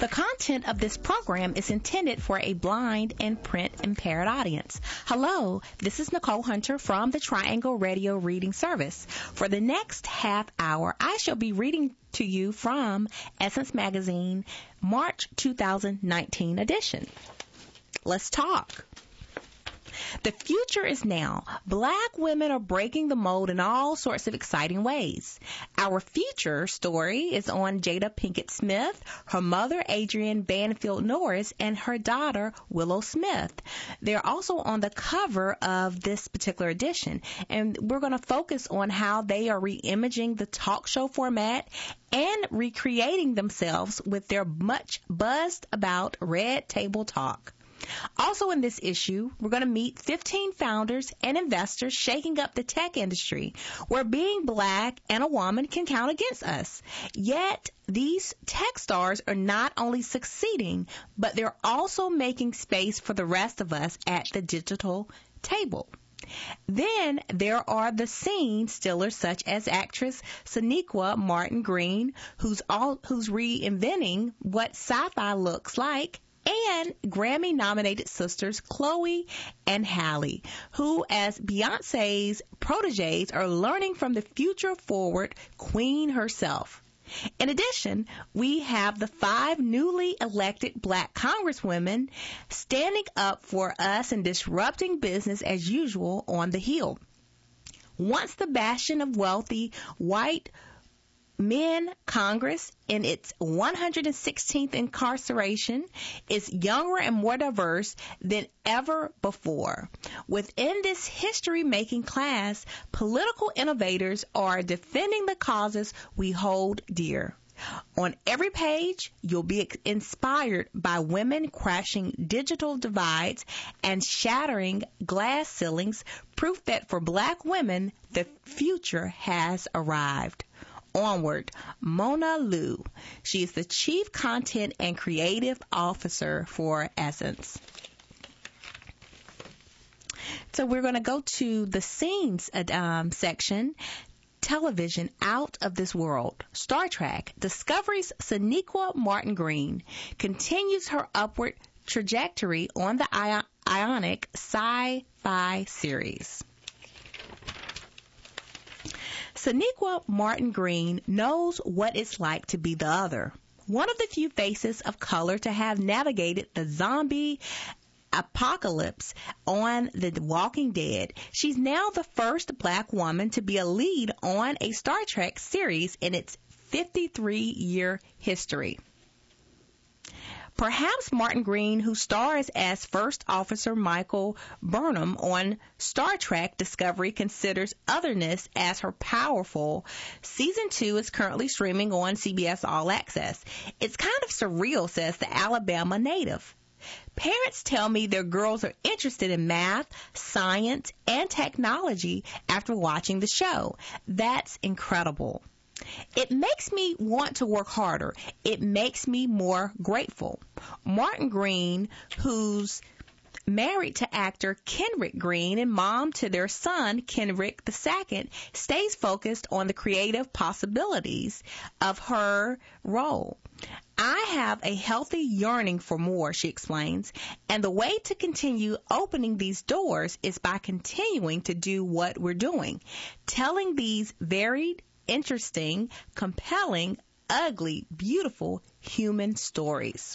content of this program is intended for a blind and print impaired audience. Hello, this is Nicole Hunter from the Triangle Radio Reading Service. For the next half hour, I shall be reading to you from Essence Magazine, March 2019 edition. Let's talk. The future is now. Black women are breaking the mold in all sorts of exciting ways. Our feature story is on Jada Pinkett Smith, her mother Adrienne Banfield Norris, and her daughter Willow Smith. They're also on the cover of this particular edition, and we're going to focus on how they are re-imaging the talk show format and recreating themselves with their much buzzed about Red Table Talk. Also in this issue, we're going to meet 15 founders and investors shaking up the tech industry, where being black and a woman can count against us. Yet, these tech stars are not only succeeding, but they're also making space for the rest of us at the digital table. Then there are the scene stealers such as actress Sonequa Martin Green, who's reinventing what sci-fi looks like, and Grammy-nominated sisters Chloe and Halle, who, as Beyonce's proteges, are learning from the future-forward queen herself. In addition, we have the 5 newly elected black congresswomen standing up for us and disrupting business as usual on the Hill. Once the bastion of wealthy white men, Congress, in its 116th incarceration, is younger and more diverse than ever before. Within this history-making class, political innovators are defending the causes we hold dear. On every page, you'll be inspired by women crashing digital divides and shattering glass ceilings, proof that for black women, the future has arrived. Onward, Mona Liu. She is the Chief Content and Creative Officer for Essence. So we're going to go to the scenes section. Television out of this world. Star Trek Discovery's Sonequa Martin Green continues her upward trajectory on the Ionic sci-fi series. Sonequa Martin Green knows what it's like to be the other. One of the few faces of color to have navigated the zombie apocalypse on The Walking Dead. She's now the first black woman to be a lead on a Star Trek series in its 53-year history. Perhaps Martin Green, who stars as First Officer Michael Burnham on Star Trek Discovery, considers otherness as her powerful. Season 2 is currently streaming on CBS All Access. It's kind of surreal, says the Alabama native. Parents tell me their girls are interested in math, science, and technology after watching the show. That's incredible. It makes me want to work harder. It makes me more grateful. Martin Green, who's married to actor Kenrick Green and mom to their son, Kenrick II, stays focused on the creative possibilities of her role. I have a healthy yearning for more, she explains, and the way to continue opening these doors is by continuing to do what we're doing, telling these varied, interesting, compelling, ugly, beautiful human stories.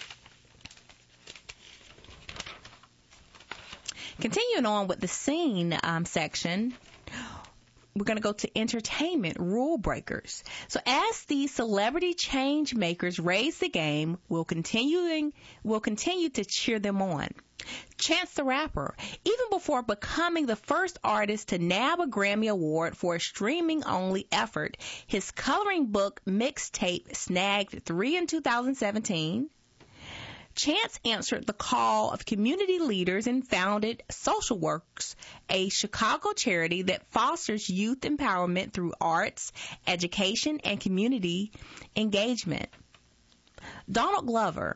Continuing on with the scene section, we're going to go to entertainment rule breakers. So as the celebrity change makers raise the game, we'll continue to cheer them on. Chance the Rapper, even before becoming the first artist to nab a Grammy Award for a streaming-only effort, his coloring book mixtape snagged 3 in 2017. Chance answered the call of community leaders and founded Social Works, a Chicago charity that fosters youth empowerment through arts, education, and community engagement. Donald Glover.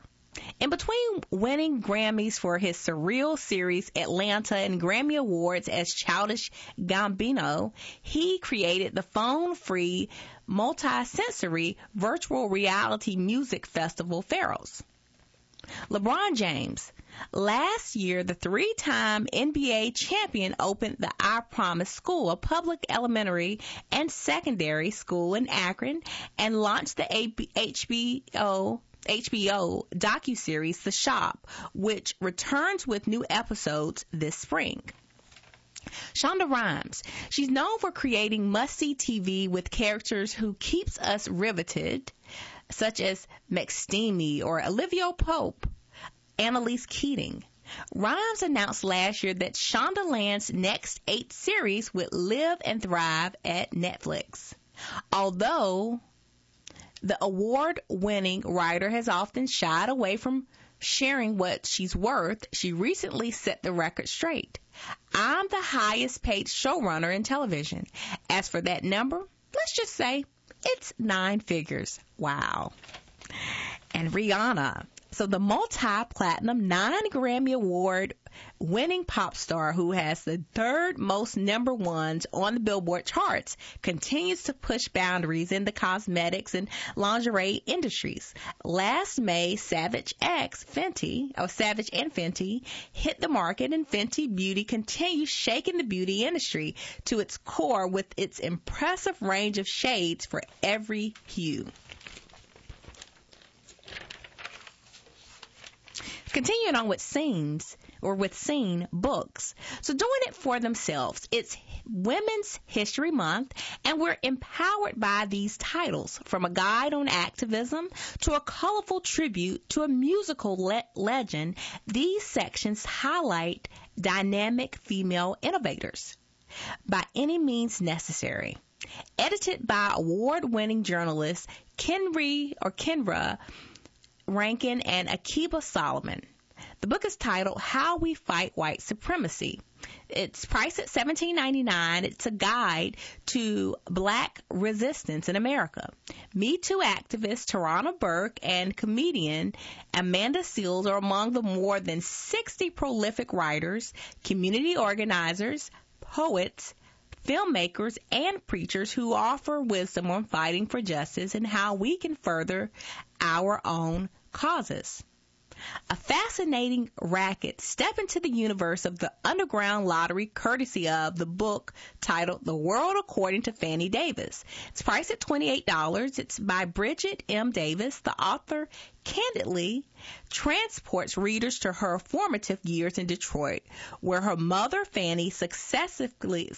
In between winning Grammys for his surreal series Atlanta and Grammy Awards as Childish Gambino, he created the phone-free, multi-sensory virtual reality music festival Pharos. LeBron James. Last year, the three-time NBA champion opened the I Promise School, a public elementary and secondary school in Akron, and launched the HBO docuseries The Shop, which returns with new episodes this spring. Shonda Rhimes. She's known for creating must-see TV with characters who keeps us riveted, such as McSteamy or Olivia Pope, Annalise Keating. Rhimes announced last year that Shondaland's next 8 series would live and thrive at Netflix. Although the award-winning writer has often shied away from sharing what she's worth, she recently set the record straight. I'm the highest paid showrunner in television. As for that number, let's just say it's 9 figures. Wow. And Rihanna. So the multi-platinum 9 Grammy Award winning pop star who has the 3rd most number ones on the Billboard charts continues to push boundaries in the cosmetics and lingerie industries. Last May, Savage and Fenty hit the market, and Fenty Beauty continues shaking the beauty industry to its core with its impressive range of shades for every hue. Continuing on with Scene books. So doing it for themselves. It's Women's History Month, and we're empowered by these titles, from a guide on activism to a colorful tribute to a musical legend. These sections highlight dynamic female innovators by any means necessary. Edited by award-winning journalists Kenra Rankin and Akiba Solomon. The book is titled How We Fight White Supremacy. It's priced at $17.99. It's a guide to black resistance in America. Me Too activist Tarana Burke and comedian Amanda Seales are among the more than 60 prolific writers, community organizers, poets, filmmakers, and preachers who offer wisdom on fighting for justice and how we can further our own causes. A fascinating racket. Step into the universe of the underground lottery courtesy of the book titled The World According to Fannie Davis. It's priced at $28. It's by Bridget M. Davis. The author candidly transports readers to her formative years in Detroit, where her mother Fannie successfully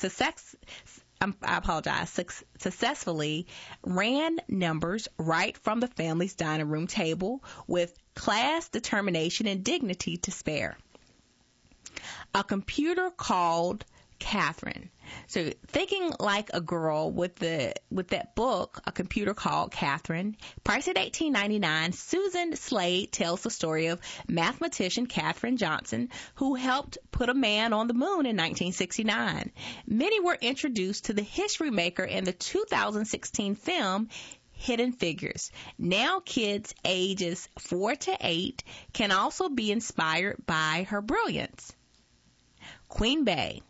ran numbers right from the family's dining room table with class, determination, and dignity to spare. A Computer Called Catherine. So thinking like a girl with that book, A Computer Called Catherine, priced at $18.99, Susan Slade tells the story of mathematician Katherine Johnson, who helped put a man on the moon in 1969. Many were introduced to the history maker in the 2016 film Hidden Figures. Now kids ages 4 to 8 can also be inspired by her brilliance. Queen Bey.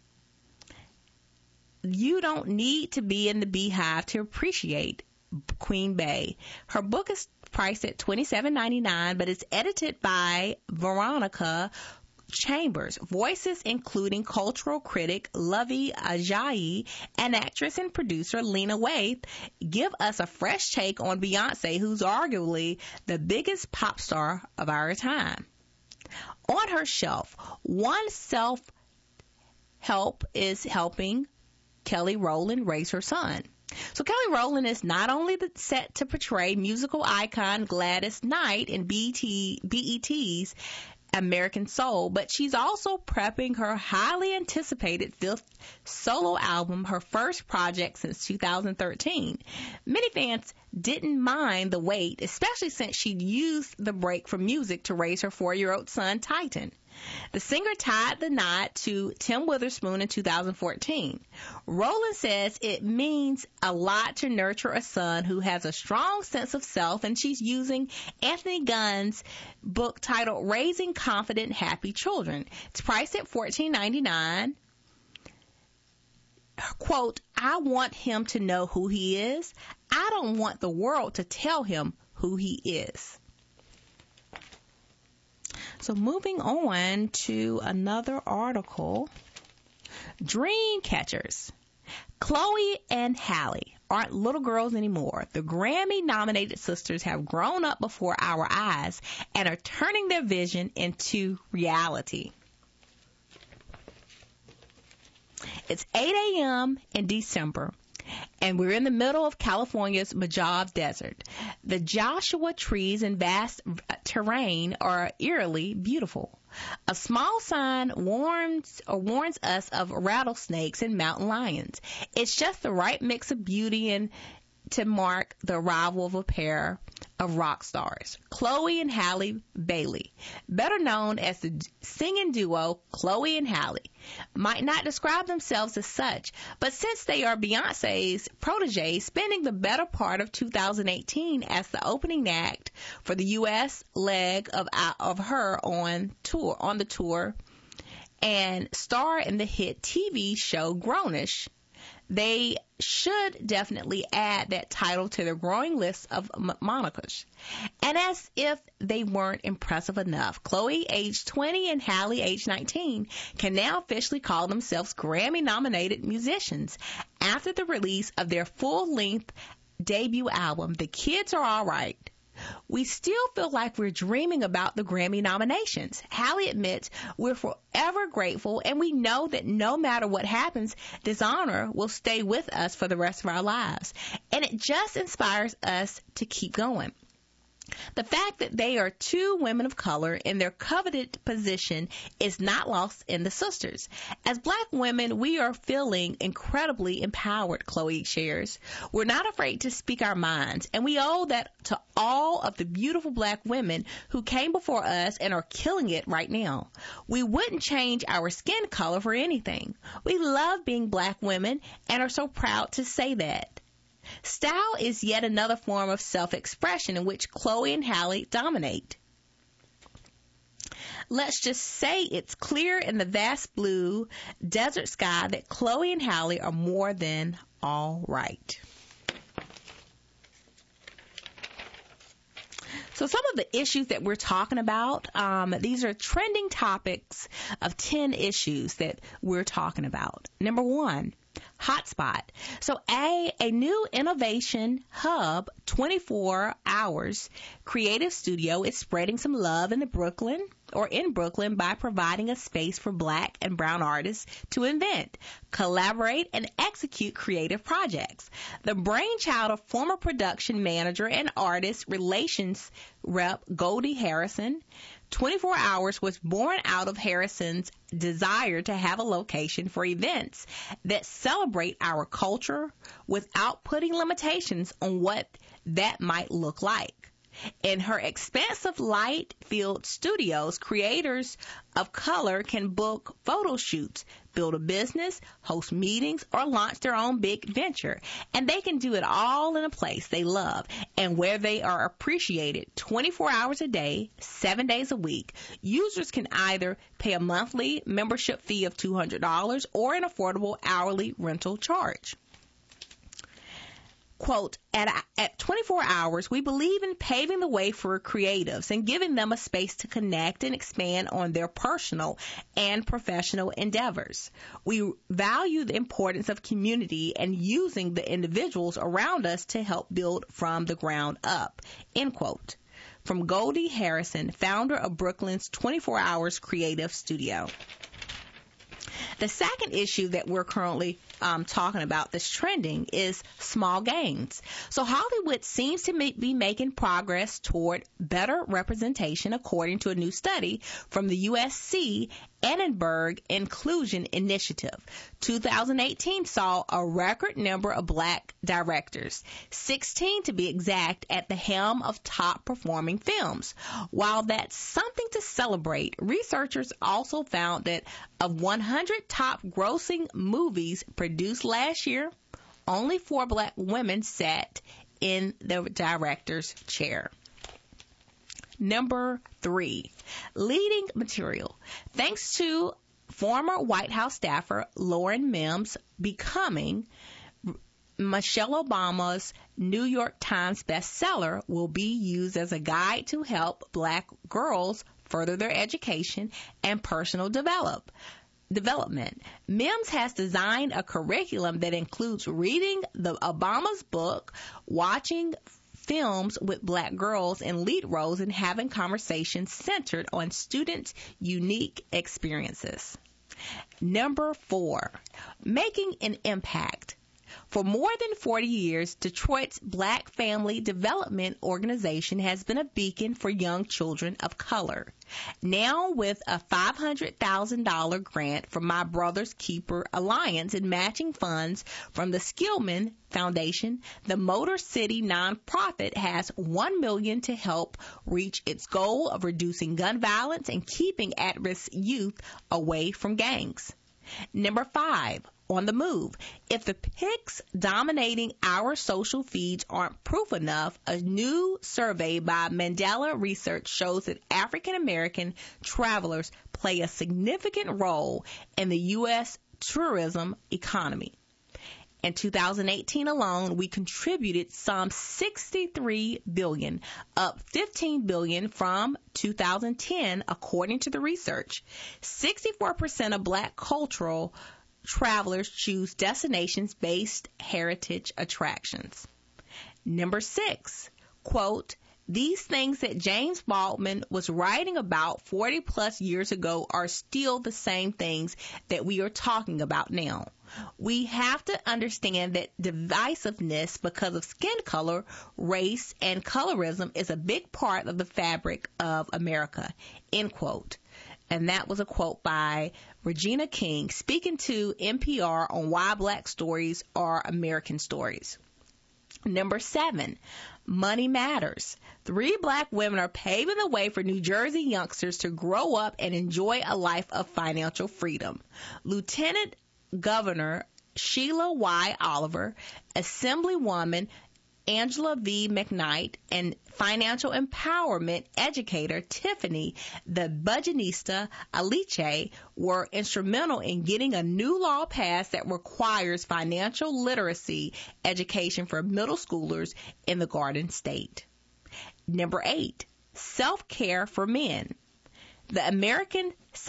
You don't need to be in the beehive to appreciate Queen Bey. Her book is priced at $27.99, but it's edited by Veronica Chambers. Voices including cultural critic Lovey Ajayi and actress and producer Lena Waithe give us a fresh take on Beyonce, who's arguably the biggest pop star of our time. On her shelf, One Self-Help is helping Kelly Rowland raise her son. So Kelly Rowland is not only set to portray musical icon Gladys Knight in BET's American Soul, but she's also prepping her highly anticipated 5th solo album, her first project since 2013. Many fans didn't mind the wait, especially since she'd used the break from music to raise her 4-year-old son, Titan. The singer tied the knot to Tim Witherspoon in 2014. Rowland says it means a lot to nurture a son who has a strong sense of self, and she's using Anthony Gunn's book titled Raising Confident, Happy Children. It's priced at $14.99. Quote, I want him to know who he is. I don't want the world to tell him who he is. So moving on to another article. Dream catchers. Chloe and Halle aren't little girls anymore. The Grammy-nominated sisters have grown up before our eyes and are turning their vision into reality. It's 8 a.m. in December, and we're in the middle of California's Mojave Desert. The Joshua trees and vast terrain are eerily beautiful. A small sign warns us of rattlesnakes and mountain lions. It's just the right mix of beauty and to mark the arrival of a pair of rock stars, Chloe and Halle Bailey, better known as the singing duo Chloe and Halle. Might not describe themselves as such, but since they are Beyonce's proteges, spending the better part of 2018 as the opening act for the U.S. leg of her on the tour, and star in the hit TV show Grownish, they should definitely add that title to their growing list of monikers. And as if they weren't impressive enough, Chloe, age 20, and Halle, age 19, can now officially call themselves Grammy-nominated musicians after the release of their full-length debut album, The Kids Are All Right. We still feel like we're dreaming about the Grammy nominations. Halle admits we're forever grateful, and we know that no matter what happens, this honor will stay with us for the rest of our lives. And it just inspires us to keep going. The fact that they are two women of color in their coveted position is not lost in the sisters. As black women, we are feeling incredibly empowered, Chloe shares. We're not afraid to speak our minds, and we owe that to all of the beautiful black women who came before us and are killing it right now. We wouldn't change our skin color for anything. We love being black women and are so proud to say that. Style is yet another form of self-expression in which Chloe and Halle dominate. Let's just say it's clear in the vast blue desert sky that Chloe and Halle are more than all right. So some of the issues that we're talking about, these are trending topics of 10 issues that we're talking about. Number 1. Hotspot. So a new innovation hub, 24 hours creative studio is spreading some love in Brooklyn by providing a space for black and brown artists to invent, collaborate, and execute creative projects. The brainchild of former production manager and artist relations rep Goldie Harrison, 24 Hours was born out of Harrison's desire to have a location for events that celebrate our culture without putting limitations on what that might look like. In her expansive light-filled studios, creators of color can book photo shoots, build a business, host meetings, or launch their own big venture. And they can do it all in a place they love and where they are appreciated 24 hours a day, 7 days a week. Users can either pay a monthly membership fee of $200 or an affordable hourly rental charge. Quote, at 24 Hours, we believe in paving the way for creatives and giving them a space to connect and expand on their personal and professional endeavors. We value the importance of community and using the individuals around us to help build from the ground up, end quote. From Goldie Harrison, founder of Brooklyn's 24 Hours Creative Studio. The second issue that we're currently talking about that's trending is small gains. So Hollywood seems to be making progress toward better representation, according to a new study from the USC Annenberg Inclusion Initiative. 2018 saw a record number of black directors, 16 to be exact, at the helm of top performing films. While that's something to celebrate, researchers also found that of 100 top grossing movies produced last year, only 4 black women sat in the director's chair. Number 3, leading material. Thanks to former White House staffer Lauren Mims becoming Michelle Obama's New York Times bestseller will be used as a guide to help black girls further their education and personal development. Mims has designed a curriculum that includes reading the Obama's book, watching films with black girls in lead roles, and having conversations centered on students' unique experiences. Number 4, making an impact. For more than 40 years, Detroit's Black Family Development Organization has been a beacon for young children of color. Now, with a $500,000 grant from My Brother's Keeper Alliance and matching funds from the Skillman Foundation, the Motor City nonprofit has $1 million to help reach its goal of reducing gun violence and keeping at-risk youth away from gangs. Number 5, on the move. If the pics dominating our social feeds aren't proof enough, a new survey by Mandela Research shows that African American travelers play a significant role in the U.S. tourism economy. In 2018 alone, we contributed some $63 billion, up $15 billion from 2010, according to the research. 64% of black cultural travelers choose destinations-based heritage attractions. Number 6, quote, these things that James Baldwin was writing about 40 plus years ago are still the same things that we are talking about now. We have to understand that divisiveness because of skin color, race, and colorism is a big part of the fabric of America, end quote. And that was a quote by Regina King speaking to NPR on why black stories are American stories. Number 7, money matters. 3 black women are paving the way for New Jersey youngsters to grow up and enjoy a life of financial freedom. Lieutenant Governor Sheila Y. Oliver, Assemblywoman Angela V. McKnight, and financial empowerment educator Tiffany the Budgetnista Aliche were instrumental in getting a new law passed that requires financial literacy education for middle schoolers in the Garden State. Number 8, self-care for men. The American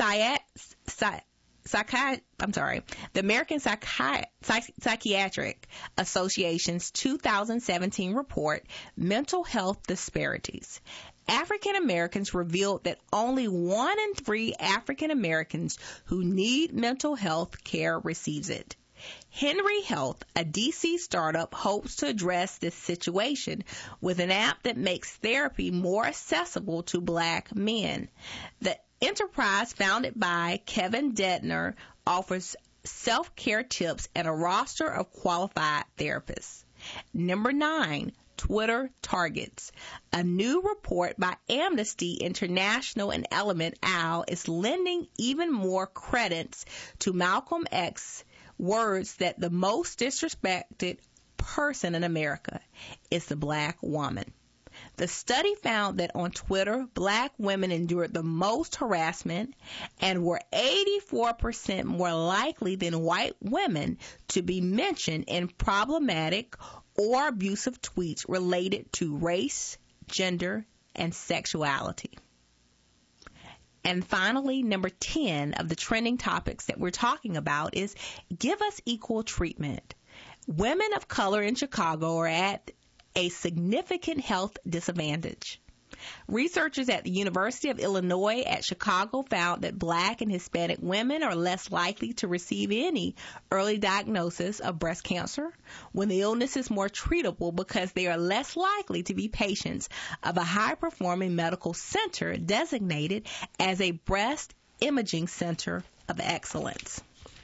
Psychiatric Association's 2017 report, Mental Health Disparities. African Americans revealed that only 1 in 3 African Americans who need mental health care receives it. Henry Health, a DC startup, hopes to address this situation with an app that makes therapy more accessible to black men. The enterprise, founded by Kevin Dedner, offers self-care tips and a roster of qualified therapists. Number 9, Twitter targets. A new report by Amnesty International and Element Owl is lending even more credence to Malcolm X's words that the most disrespected person in America is the black woman. The study found that on Twitter, black women endured the most harassment and were 84% more likely than white women to be mentioned in problematic or abusive tweets related to race, gender, and sexuality. And finally, number 10 of the trending topics that we're talking about is give us equal treatment. Women of color in Chicago are at a significant health disadvantage. Researchers at the University of Illinois at Chicago found that Black and Hispanic women are less likely to receive any early diagnosis of breast cancer when the illness is more treatable because they are less likely to be patients of a high-performing medical center designated as a breast imaging center of excellence.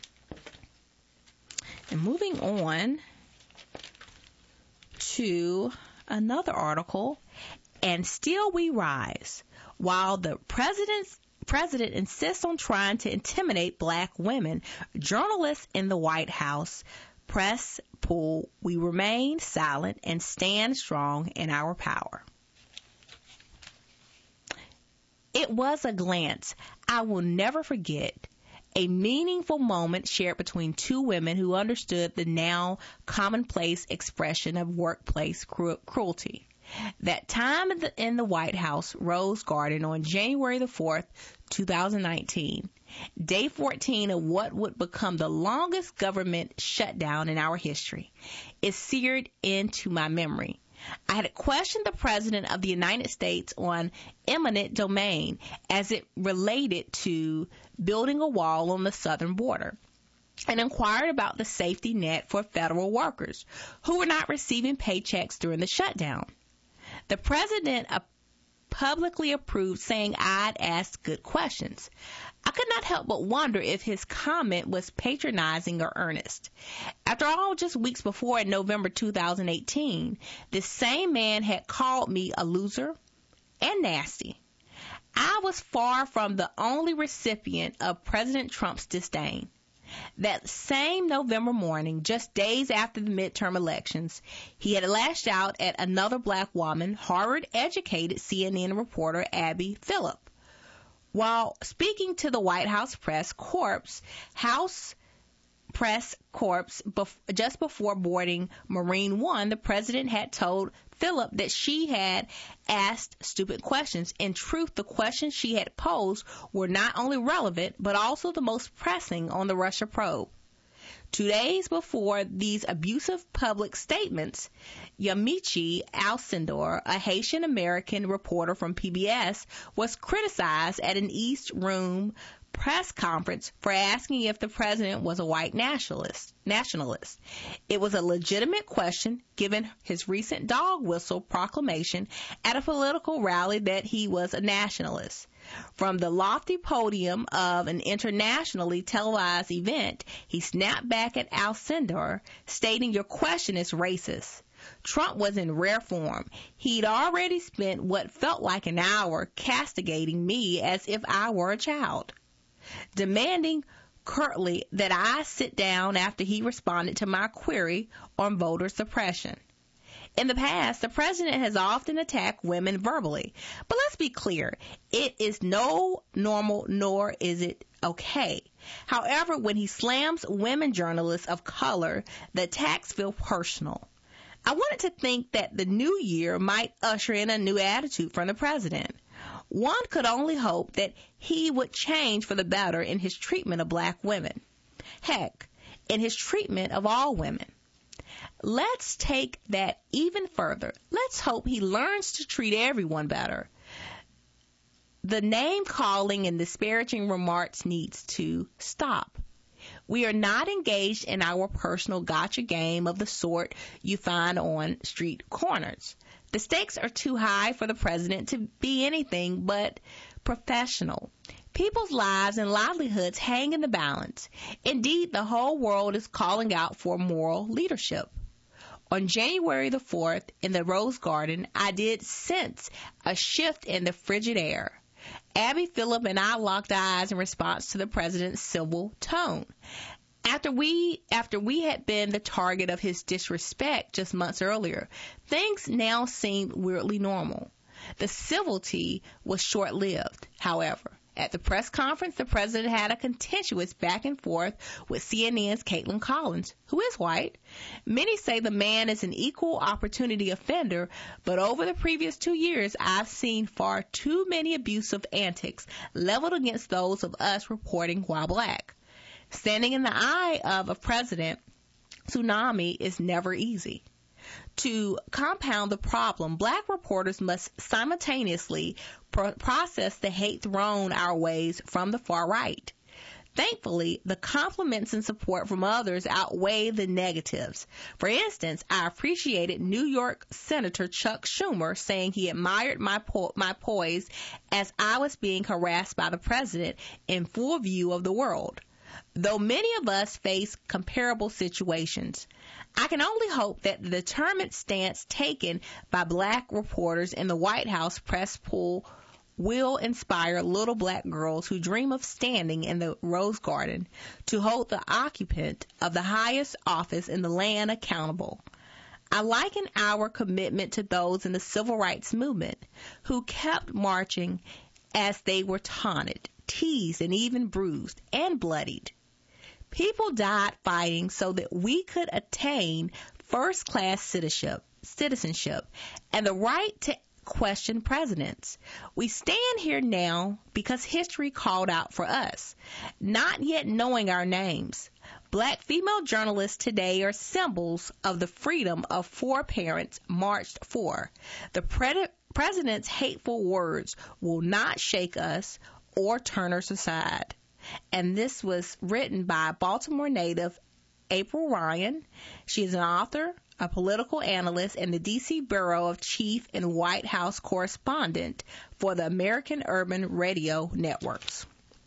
And moving on to another article, and still we rise. While the president insists on trying to intimidate Black women, journalists in the White House press pull, we remain silent and stand strong in our power. It was a glance I will never forget, a meaningful moment shared between two women who understood the now commonplace expression of workplace cruelty. That time in the White House Rose Garden on January the 4th, 2019, day 14 of what would become the longest government shutdown in our history, is seared into my memory. I had questioned the President of the United States on eminent domain as it related to building a wall on the southern border, and inquired about the safety net for federal workers who were not receiving paychecks during the shutdown. The President publicly approved, saying I'd asked good questions. I could not help but wonder if his comment was patronizing or earnest. After all, just weeks before, in November 2018, this same man had called me a loser and nasty. I was far from the only recipient of President Trump's disdain. That same November morning, just days after the midterm elections, he had lashed out at another Black woman, Harvard-educated CNN reporter Abby Phillip. While speaking to the White House Press Corps, just before boarding Marine One, the president had told Phillip that she had asked stupid questions. In truth, the questions she had posed were not only relevant, but also the most pressing on the Russia probe. 2 days before these abusive public statements, Yamiche Alcindor, a Haitian-American reporter from PBS, was criticized at an East Room press conference for asking if the president was a white nationalist. It was a legitimate question given his recent dog whistle proclamation at a political rally that he was a nationalist. From the lofty podium of an internationally televised event, he snapped back at Alcindor, stating, "Your question is racist." Trump was in rare form. He'd already spent what felt like an hour castigating me as if I were a child, demanding curtly that I sit down after he responded to my query on voter suppression. In the past, the president has often attacked women verbally. But let's be clear, it is no normal, nor is it okay. However, when he slams women journalists of color, the attacks feel personal. I wanted to think that the new year might usher in a new attitude from the president. One could only hope that he would change for the better in his treatment of Black women. Heck, in his treatment of all women. Let's take that even further. Let's hope he learns to treat everyone better. The name-calling and disparaging remarks needs to stop. We are not engaged in our personal gotcha game of the sort you find on street corners. The stakes are too high for the president to be anything but professional. People's lives and livelihoods hang in the balance. Indeed, the whole world is calling out for moral leadership. On January the 4th, in the Rose Garden, I did sense a shift in the frigid air. Abby Phillip and I locked eyes in response to the president's civil tone. After we had been the target of his disrespect just months earlier, things now seemed weirdly normal. The civility was short-lived, however. At the press conference, the president had a contentious back and forth with CNN's Caitlin Collins, who is white. Many say the man is an equal opportunity offender, but over the previous 2 years, I've seen far too many abusive antics leveled against those of us reporting while Black. Standing in the eye of a president tsunami is never easy. To compound the problem, black reporters must simultaneously process the hate thrown our ways from the far right. Thankfully, the compliments and support from others outweigh the negatives. For instance, I appreciated New York Senator Chuck Schumer saying he admired my poise as I was being harassed by the president in full view of the world. Though many of us face comparable situations, I can only hope that the determined stance taken by black reporters in the White House press pool will inspire little black girls who dream of standing in the Rose Garden to hold the occupant of the highest office in the land accountable. I liken our commitment to those in the civil rights movement who kept marching as they were taunted, teased, and even bruised and bloodied. People died fighting so that we could attain first-class citizenship and the right to question presidents. We stand here now because history called out for us, not yet knowing our names. Black female journalists today are symbols of the freedom of four parents marched for. The president's hateful words will not shake us or turn us aside. And this was written by Baltimore native April Ryan. She is an author, a political analyst, and the D.C. Bureau Chief and White House correspondent for the American Urban Radio Networks.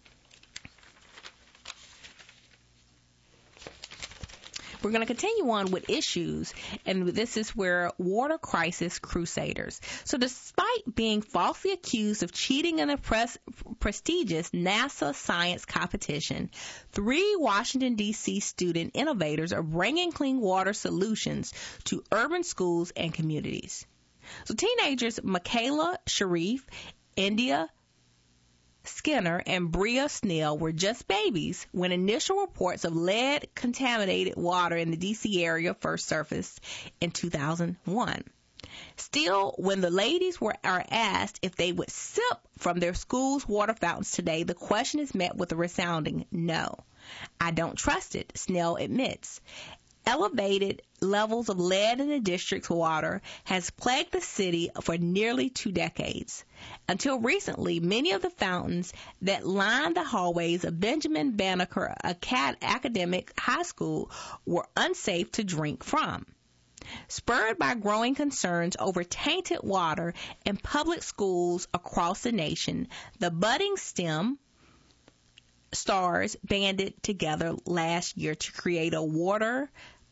We're going to continue on with issues, and this is where water crisis crusaders. So despite being falsely accused of cheating in a prestigious NASA science competition, 3 Washington, D.C. student innovators are bringing clean water solutions to urban schools and communities. So teenagers Michaela Sharif, India Skinner, and Bria Snell were just babies when initial reports of lead-contaminated water in the D.C. area first surfaced in 2001. Still, when the ladies are asked if they would sip from their school's water fountains today, the question is met with a resounding no. I don't trust it, Snell admits. Elevated levels of lead in the district's water has plagued the city for nearly 2 decades. Until recently, many of the fountains that line the hallways of Benjamin Banneker Academic High School were unsafe to drink from. Spurred by growing concerns over tainted water in public schools across the nation, the budding STEM stars banded together last year to create a water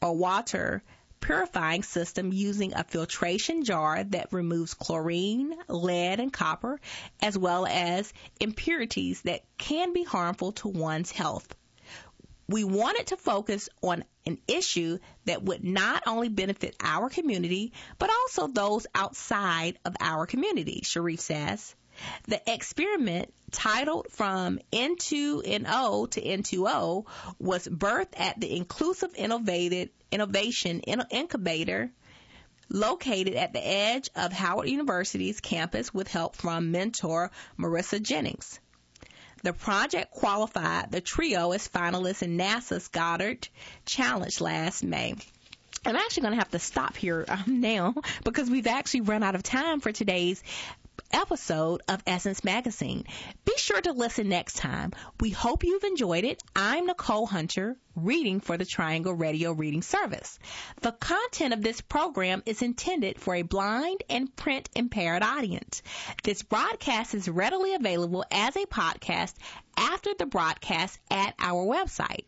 purifying system using a filtration jar that removes chlorine, lead, and copper, as well as impurities that can be harmful to one's health. We wanted to focus on an issue that would not only benefit our community, but also those outside of our community, Sharif says. The experiment, titled From N2NO to N2O, was birthed at the Inclusive Innovation Incubator located at the edge of Howard University's campus with help from mentor Marissa Jennings. The project qualified the trio as finalists in NASA's Goddard Challenge last May. I'm actually going to have to stop here now because we've actually run out of time for today's episode of Essence Magazine. Be sure to listen next time. We hope you've enjoyed it. I'm Nicole Hunter, reading for the Triangle Radio Reading Service. The content of this program is intended for a blind and print impaired audience. This broadcast is readily available as a podcast after the broadcast at our website,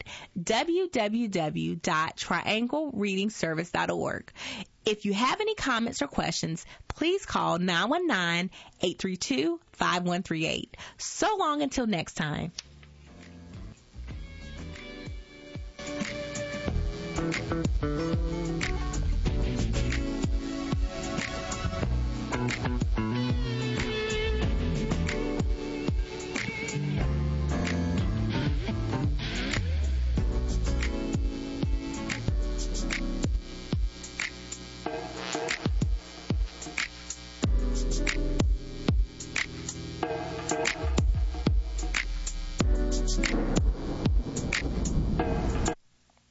www.trianglereadingservice.org. If you have any comments or questions, please call 919-832-5138. So long until next time.